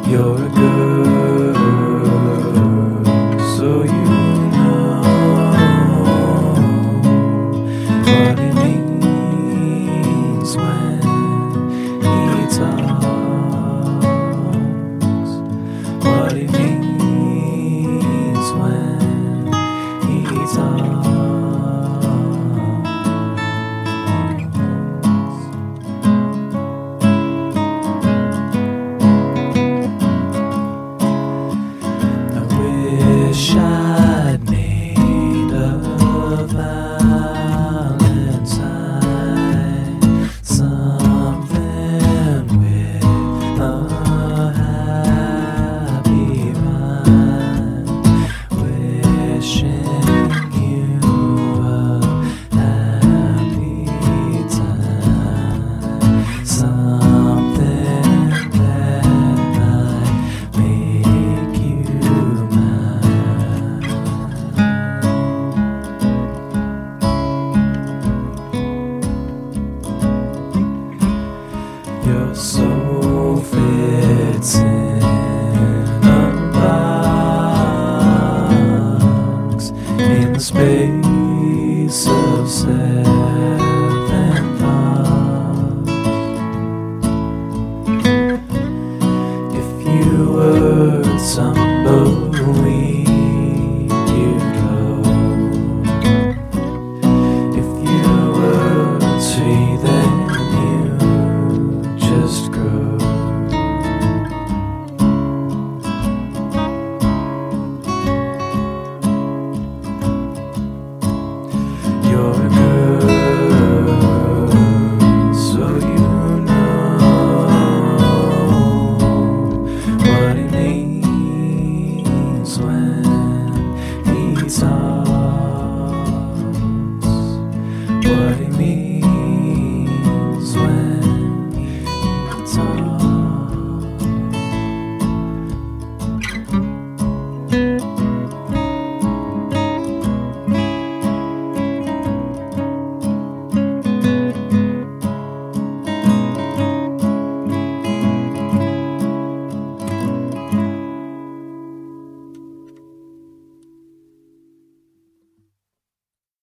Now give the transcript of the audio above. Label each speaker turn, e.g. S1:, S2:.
S1: You're a girl, so you know what it means when he talks, what it means when he talks. Wish I'd made a Valentine, something with a happy rhyme, wishing you a happy time, something that might make you your soul fits in a box in the space